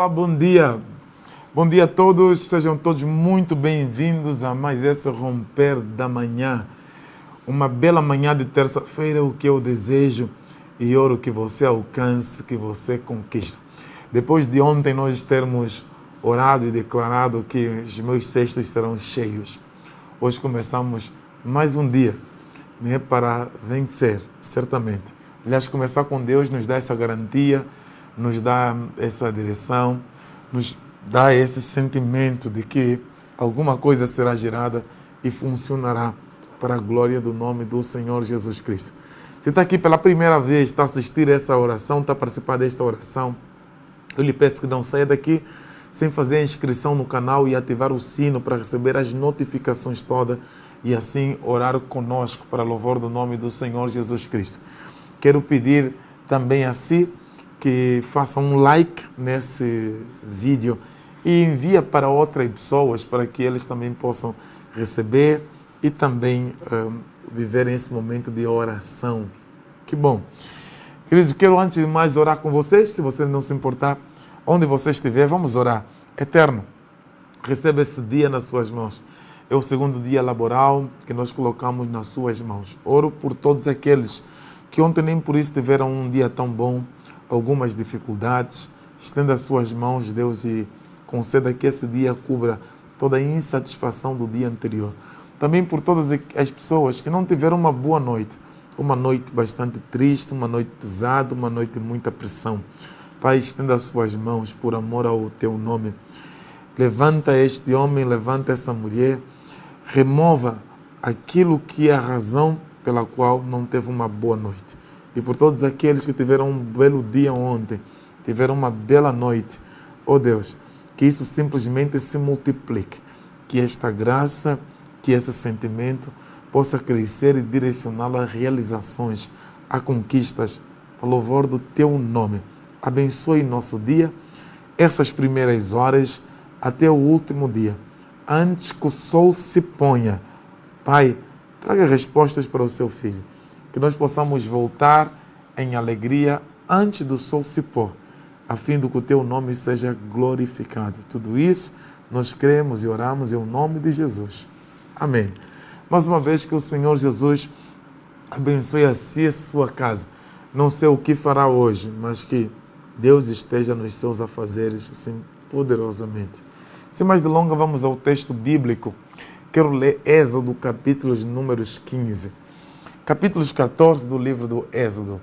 Olá, bom dia. Bom dia a todos, sejam todos muito bem-vindos a mais esse Romper da Manhã. Uma bela manhã de terça-feira, o que eu desejo e oro que você alcance, que você conquiste. Depois de ontem nós termos orado e declarado que os meus cestos serão cheios, hoje começamos mais um dia, né, para vencer, certamente. Aliás, começar com Deus nos dá essa garantia, nos dá essa direção, nos dá esse sentimento de que alguma coisa será gerada e funcionará para a glória do nome do Senhor Jesus Cristo. Você está aqui pela primeira vez, está a assistir essa oração, está a participar desta oração, eu lhe peço que não saia daqui sem fazer a inscrição no canal e ativar o sino para receber as notificações todas e assim orar conosco para louvor do nome do Senhor Jesus Cristo. Quero pedir também a si que faça um like nesse vídeo e envia para outras pessoas para que eles também possam receber e também viverem esse momento de oração. Que bom. Queridos, quero antes de mais orar com vocês, se vocês não se importar, onde você estiver, vamos orar. Eterno, receba esse dia nas suas mãos. É o segundo dia laboral que nós colocamos nas suas mãos. Oro por todos aqueles que ontem nem por isso tiveram um dia tão bom, algumas dificuldades. Estenda as suas mãos, Deus, e conceda que esse dia cubra toda a insatisfação do dia anterior. Também por todas as pessoas que não tiveram uma boa noite, uma noite bastante triste, uma noite pesada, uma noite de muita pressão. Pai, estenda as suas mãos por amor ao teu nome. Levanta este homem, levanta essa mulher, remova aquilo que é a razão pela qual não teve uma boa noite. E por todos aqueles que tiveram um belo dia ontem, tiveram uma bela noite, oh Deus, que isso simplesmente se multiplique, que esta graça, que esse sentimento possa crescer e direcioná-lo a realizações, a conquistas, para louvor do teu nome. Abençoe nosso dia, essas primeiras horas, até o último dia. Antes que o sol se ponha, Pai, traga respostas para o seu filho. Que nós possamos voltar em alegria antes do sol se pôr, a fim de que o teu nome seja glorificado. Tudo isso nós cremos e oramos em nome de Jesus. Amém. Mais uma vez que o Senhor Jesus abençoe a si e a sua casa. Não sei o que fará hoje, mas que Deus esteja nos seus afazeres assim poderosamente. Sem mais delongas, vamos ao texto bíblico. Quero ler Êxodo, capítulos números 15. Capítulos 14 do livro do Êxodo.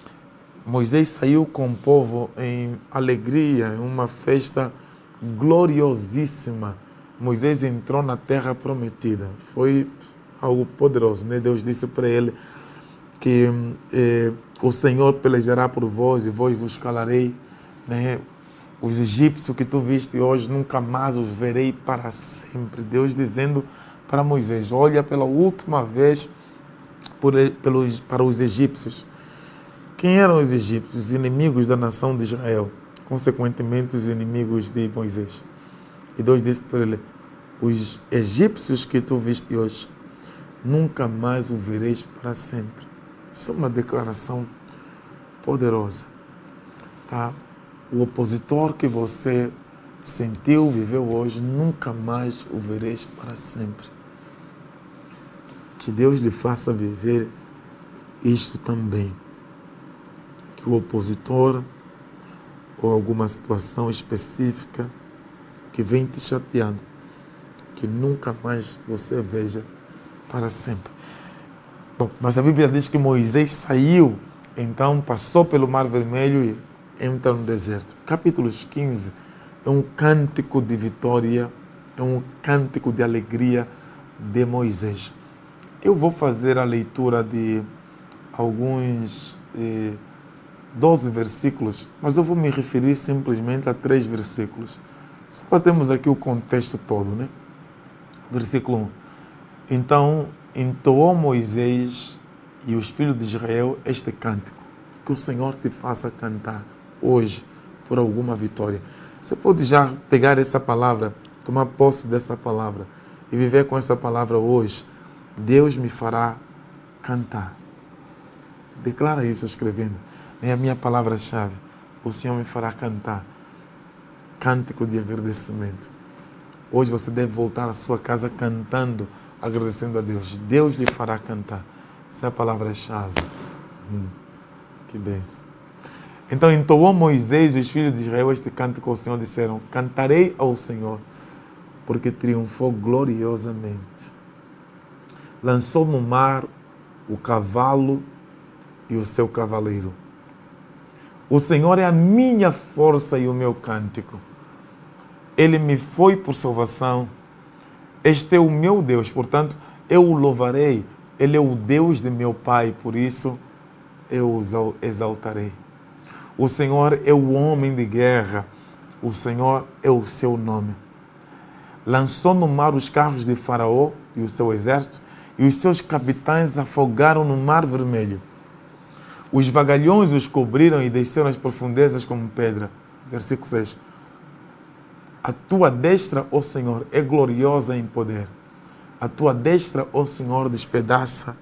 Moisés saiu com o povo em alegria, em uma festa gloriosíssima. Moisés entrou na terra prometida. Foi algo poderoso, né? Deus disse para ele que o Senhor pelejará por vós e vós vos calarei, né? Os egípcios que tu viste hoje, nunca mais os verei para sempre. Deus dizendo para Moisés, olha pela última vez para os egípcios. Quem eram os egípcios? Os inimigos da nação de Israel. Consequentemente, os inimigos de Moisés. E Deus disse para ele, os egípcios que tu viste hoje, nunca mais o vereis para sempre. Isso é uma declaração poderosa. Tá? O opositor que você sentiu, viveu hoje, nunca mais o vereis para sempre. Que Deus lhe faça viver isto também. Que o opositor ou alguma situação específica que vem te chateando, que nunca mais você veja para sempre. Bom, mas a Bíblia diz que Moisés saiu, então passou pelo Mar Vermelho e entra no deserto. Capítulos 15 é um cântico de vitória, é um cântico de alegria de Moisés. Eu vou fazer a leitura de alguns 12 versículos, mas eu vou me referir simplesmente a 3 versículos. Só para termos aqui o contexto todo, né? Versículo 1. Então, entoou Moisés e os filhos de Israel este cântico. Que o Senhor te faça cantar hoje por alguma vitória. Você pode já pegar essa palavra, tomar posse dessa palavra e viver com essa palavra hoje. Deus me fará cantar. Declara isso escrevendo. É a minha palavra-chave. O Senhor me fará cantar. cântico de agradecimento. Hoje você deve voltar à sua casa cantando, agradecendo a Deus. Deus lhe fará cantar. Essa é a palavra-chave. Que bênção. Então entoou Moisés e os filhos de Israel este cântico ao Senhor, disseram: cantarei ao Senhor, porque triunfou gloriosamente. Lançou no mar o cavalo e o seu cavaleiro. O Senhor é a minha força e o meu cântico. Ele me foi por salvação. Este é o meu Deus, portanto, eu o louvarei. Ele é o Deus de meu Pai, por isso eu o exaltarei. O Senhor é o homem de guerra. O Senhor é o seu nome. Lançou no mar os carros de Faraó e o seu exército, e os seus capitães afogaram no mar vermelho. Os vagalhões os cobriram e desceram as profundezas como pedra. Versículo 6. A tua destra, ó Senhor, é gloriosa em poder. A tua destra, ó Senhor, despedaça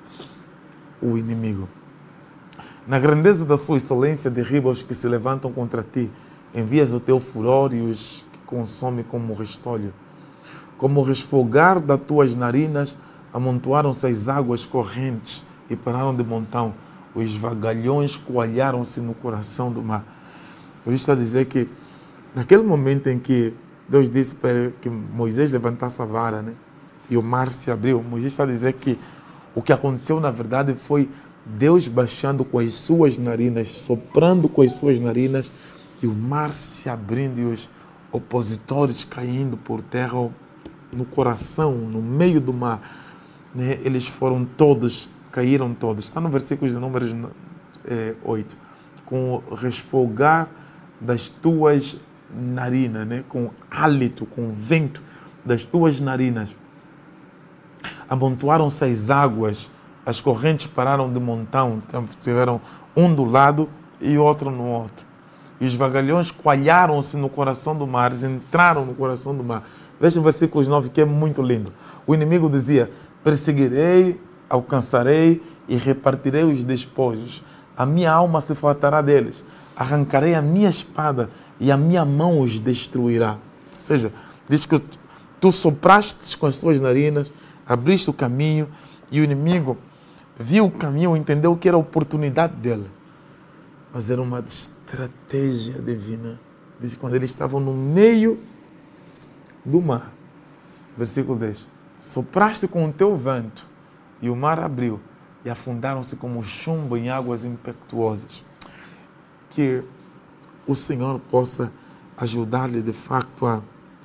o inimigo. Na grandeza da sua excelência, derriba os que se levantam contra ti. Envias o teu furor e os que consome como restolho. Como o resfogar das tuas narinas, amontoaram-se as águas correntes e pararam de montão. Os vagalhões coalharam-se no coração do mar. Por isso está a dizer que, naquele momento em que Deus disse para que Moisés levantasse a vara, né, e o mar se abriu, Moisés está a dizer que o que aconteceu, na verdade, foi Deus baixando com as suas narinas, soprando com as suas narinas, e o mar se abrindo e os opositores caindo por terra no coração, no meio do mar. Né? Eles foram todos, caíram todos. Está no versículo de Números 8. Com o resfogar das tuas narinas, né? Com o hálito, com o vento das tuas narinas. Amontoaram-se as águas, as correntes pararam de montão, tiveram um do lado e outro no outro. E os vagalhões coalharam-se no coração do mar, eles entraram no coração do mar. Veja o versículo 9, que é muito lindo. O inimigo dizia: perseguirei, alcançarei e repartirei os despojos. A minha alma se fartará deles. Arrancarei a minha espada e a minha mão os destruirá. Ou seja, diz que tu sopraste com as suas narinas, abriste o caminho e o inimigo viu o caminho, entendeu que era a oportunidade dele. Mas era uma estratégia divina. Diz que quando eles estavam no meio do mar, versículo 10, sopraste com o teu vento e o mar abriu e afundaram-se como chumbo em águas impetuosas. Que o Senhor possa ajudar-lhe de facto a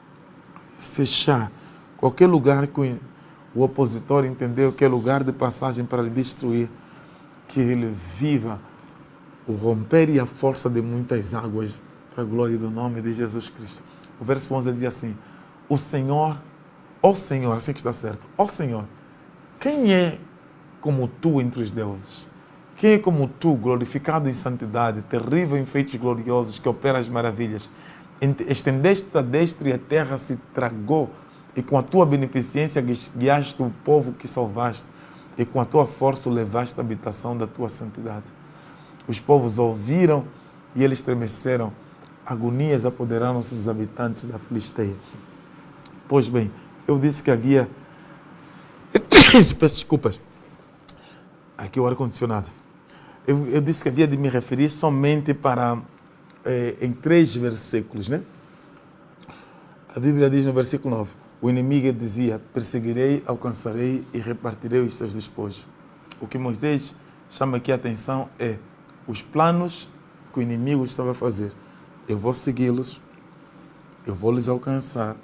fechar qualquer lugar que o opositor entendeu que é lugar de passagem para lhe destruir, que ele viva o romper e a força de muitas águas para a glória do nome de Jesus Cristo. O verso 11 diz assim: o Senhor, ó Senhor, assim que está certo, ó Senhor, quem é como tu entre os deuses? Quem é como tu, glorificado em santidade, terrível em feitos gloriosos, que opera as maravilhas? Estendeste a destra e a terra se tragou, e com a tua beneficência guiaste o povo que salvaste, e com a tua força o levaste à habitação da tua santidade. Os povos ouviram e eles estremeceram. Agonias apoderaram-se dos habitantes da Filisteia. Pois bem, eu disse que havia... Peço desculpas. Aqui o ar-condicionado. Eu disse que havia de me referir somente para... em 3 versículos, né? A Bíblia diz no versículo 9: o inimigo dizia: perseguirei, alcançarei e repartirei os seus despojos. O que Moisés chama aqui a atenção é os planos que o inimigo estava a fazer. Eu vou segui-los, eu vou lhes alcançar,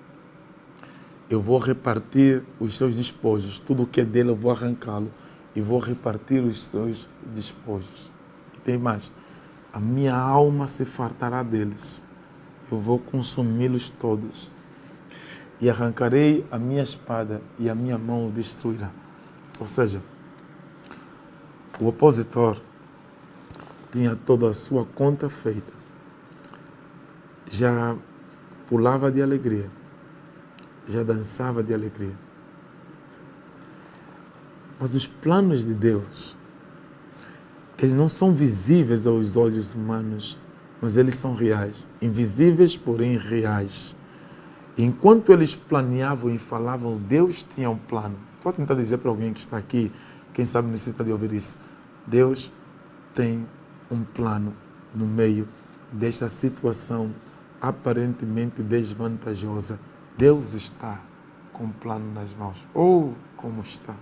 eu vou repartir os seus despojos, tudo o que é dele eu vou arrancá-lo e vou repartir os seus despojos. E tem mais, a minha alma se fartará deles, eu vou consumi-los todos e arrancarei a minha espada e a minha mão o destruirá. Ou seja, o opositor tinha toda a sua conta feita, já pulava de alegria, já dançava de alegria. Mas os planos de Deus, eles não são visíveis aos olhos humanos, mas eles são reais. Invisíveis, porém reais. Enquanto eles planeavam e falavam, Deus tinha um plano. Estou a tentar dizer para alguém que está aqui, quem sabe necessita de ouvir isso. Deus tem um plano no meio desta situação aparentemente desvantajosa. Deus está com um plano nas mãos. Oh, como está!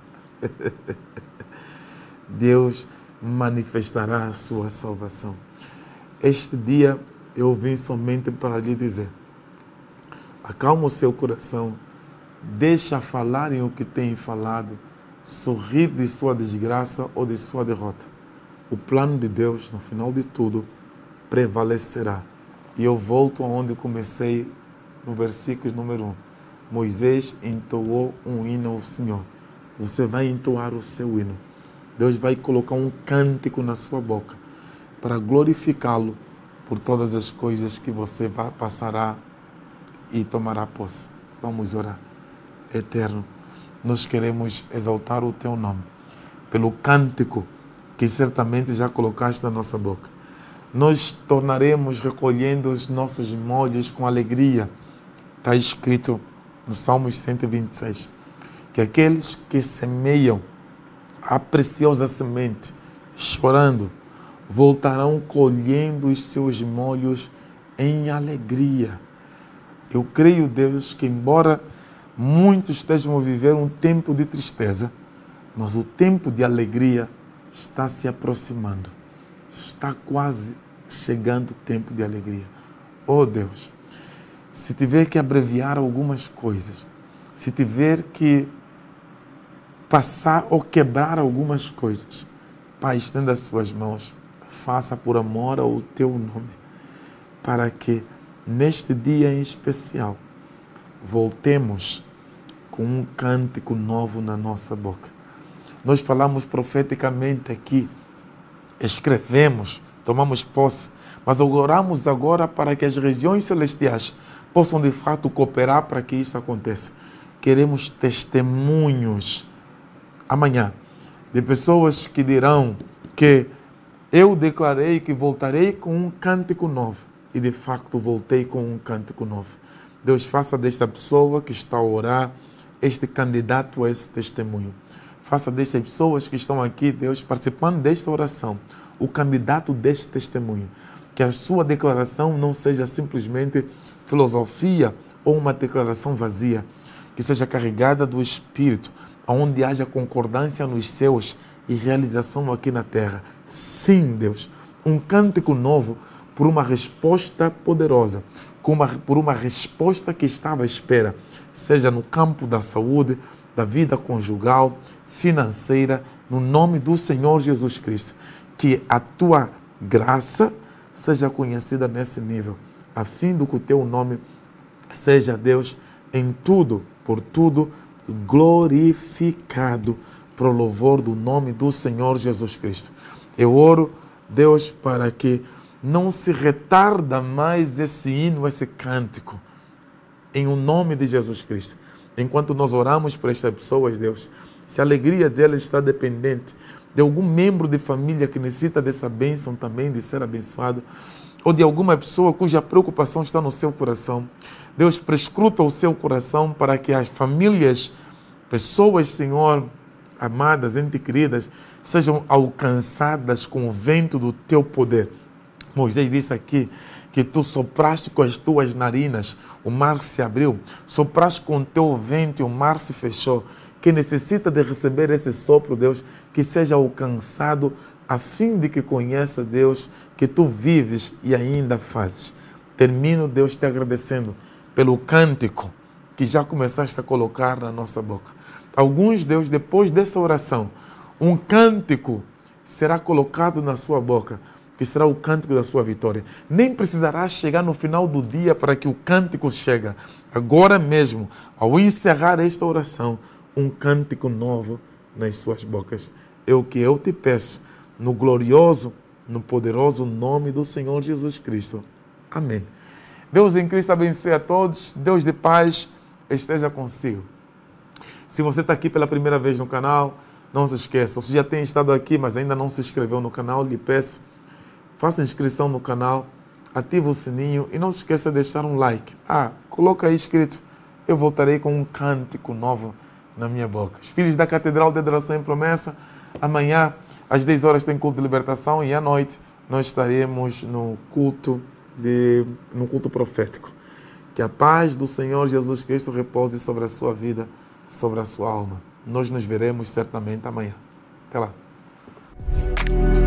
Deus manifestará a sua salvação. Este dia eu vim somente para lhe dizer: acalma o seu coração, deixa falarem o que têm falado, sorrir de sua desgraça ou de sua derrota. O plano de Deus, no final de tudo, prevalecerá. E eu volto aonde comecei, no versículo número 1. Moisés entoou um hino ao Senhor. Você vai entoar o seu hino. Deus vai colocar um cântico na sua boca para glorificá-lo por todas as coisas que você passará e tomará posse. Vamos orar. Eterno, nós queremos exaltar o teu nome pelo cântico que certamente já colocaste na nossa boca. Nós tornaremos recolhendo os nossos molhos com alegria. Está escrito no Salmos 126 que aqueles que semeiam a preciosa semente, chorando, voltarão colhendo os seus molhos em alegria. Eu creio, Deus, que embora muitos estejam a viver um tempo de tristeza, mas o tempo de alegria está se aproximando. Está quase chegando o tempo de alegria. Oh Deus, se tiver que abreviar algumas coisas, se tiver que passar ou quebrar algumas coisas, Pai, estenda as suas mãos, faça por amor ao teu nome, para que neste dia em especial voltemos com um cântico novo na nossa boca. Nós falamos profeticamente aqui, escrevemos, tomamos posse, mas oramos agora para que as regiões celestiais possam de fato cooperar para que isso aconteça. Queremos testemunhos amanhã de pessoas que dirão que eu declarei que voltarei com um cântico novo e de facto voltei com um cântico novo. Deus, faça desta pessoa que está a orar este candidato a esse testemunho. Faça destas pessoas que estão aqui, Deus, participando desta oração, o candidato deste testemunho. Que a sua declaração não seja simplesmente filosofia ou uma declaração vazia, que seja carregada do Espírito, onde haja concordância nos céus e realização aqui na terra. Sim, Deus, um cântico novo por uma resposta poderosa, por uma resposta que estava à espera, seja no campo da saúde, da vida conjugal, financeira, no nome do Senhor Jesus Cristo. Que a tua graça seja conhecida nesse nível, a fim de que o teu nome seja, Deus, em tudo, por tudo, glorificado para o louvor do nome do Senhor Jesus Cristo. Eu oro, Deus, para que não se retarda mais esse hino, esse cântico, em o nome de Jesus Cristo. Enquanto nós oramos por estas pessoas, Deus, se a alegria delas está dependente de algum membro de família que necessita dessa bênção também, de ser abençoado, ou de alguma pessoa cuja preocupação está no seu coração, Deus, prescruta o seu coração para que as famílias, pessoas, Senhor, amadas, entes queridas, sejam alcançadas com o vento do teu poder. Moisés disse aqui que tu sopraste com as tuas narinas, o mar se abriu, sopraste com o teu vento e o mar se fechou. Quem necessita de receber esse sopro, Deus, que seja alcançado a fim de que conheça, Deus, que tu vives e ainda fazes. Termino, Deus, te agradecendo pelo cântico que já começaste a colocar na nossa boca. Alguns, Deus, depois dessa oração, um cântico será colocado na sua boca, que será o cântico da sua vitória. Nem precisará chegar no final do dia para que o cântico chegue. Agora mesmo, ao encerrar esta oração, um cântico novo nas suas bocas. É o que eu te peço, no glorioso, no poderoso nome do Senhor Jesus Cristo. Amém. Deus em Cristo abençoe a todos. Deus de paz esteja consigo. Se você está aqui pela primeira vez no canal, não se esqueça. Se já tem estado aqui, mas ainda não se inscreveu no canal, lhe peço, faça inscrição no canal, ativa o sininho e não se esqueça de deixar um like. Coloca aí escrito, eu voltarei com um cântico novo na minha boca. Os filhos da Catedral de Adoração e Promessa, amanhã às 10 horas tem culto de libertação e à noite nós estaremos no culto profético. Que a paz do Senhor Jesus Cristo repouse sobre a sua vida, sobre a sua alma. Nós nos veremos certamente amanhã. Até lá.